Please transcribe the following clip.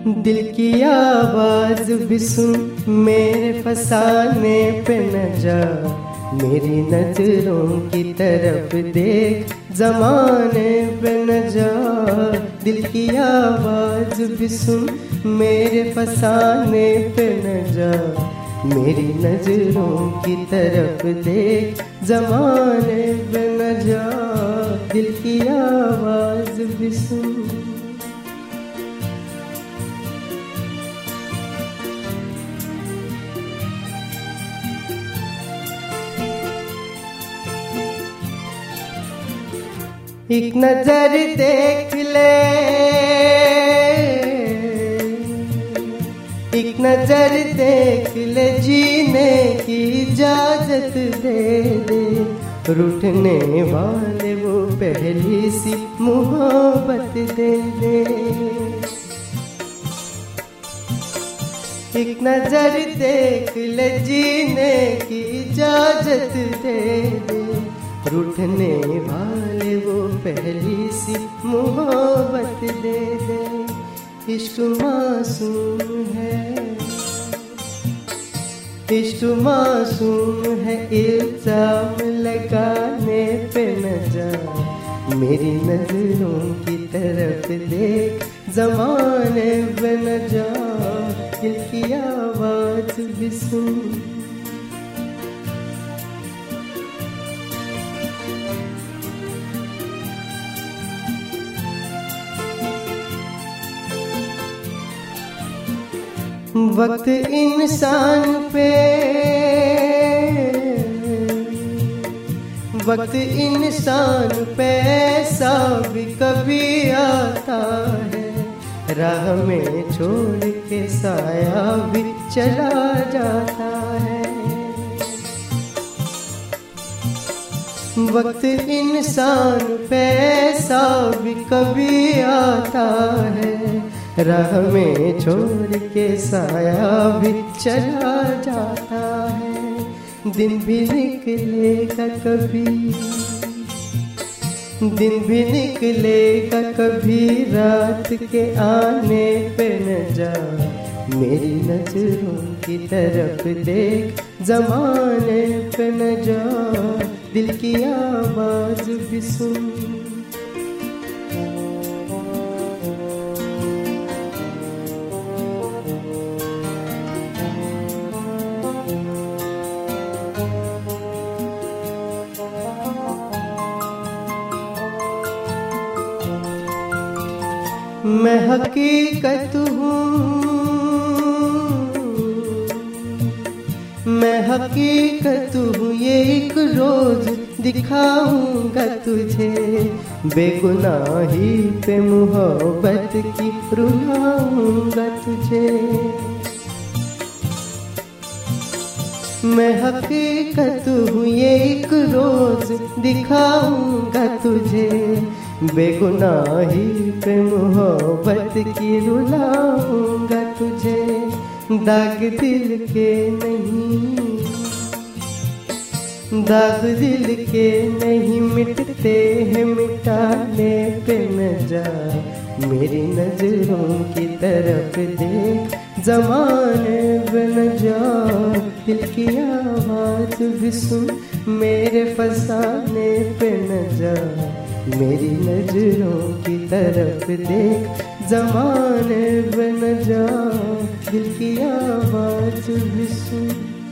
दिल की आवाज भी सुन, मेरे फसाने पे न जा। मेरी नजरों की तरफ देख, जमाने पे न जा। दिल की आवाज भी सुन, मेरे फसाने पे न जा। मेरी नजरों की तरफ देख, जमाने पे न जा। दिल की आवाज भी सुन। एक नजर देख ले, एक नजर देख ले, जीने की इजाजत दे दे। रूठने वाले वो पहली सी मोहब्बत दे दे। एक नजर देख ले, जीने की इजाजत दे दे। रूठने वाले वो पहली सी मोहब्बत दे दे। इश्क मासूम है, इश्क मासूम है, इल्जाम लगाने पे न जा। मेरी नजरों की तरफ देख, जमाने पे न जा। दिल की आवाज भी सुन। वक्त इंसान पे, वक्त इंसान पे ऐसा भी कभी आता है। राह में छोड़ के साया भी चला जाता है। वक्त इंसान पे ऐसा भी कभी आता है। राह में छोड़ के साया भी चला जाता है। दिन भी निकलेगा कभी, दिन भी निकलेगा कभी, रात के आने पे न जा। मेरी नजरों की तरफ देख, जमाने पे न जा। दिल की आवाज भी सुन। मैं हकीकत हूँ, मैं हकीकत हूँ, ये एक रोज दिखाऊंगा तुझे। बेगुनाही पे मोहब्बत की रुलाऊंगा तुझे। मैं हकीकत हूँ, ये एक रोज दिखाऊंगा तुझे। बेगुनाही पे मोहब्बत की रुलाऊंगा तुझे। दाग दिल के नहीं, दाग दिल के नहीं, मिटते हैं मिटाने पे न जा। मेरी नजरों की तरफ देख, जमाने पे न जा। दिल की आवाज भी सुन, मेरे फसाने पे न जा। मेरी नजरों की तरफ देख, जमाने पे न जा। दिल की आवाज भी सुन।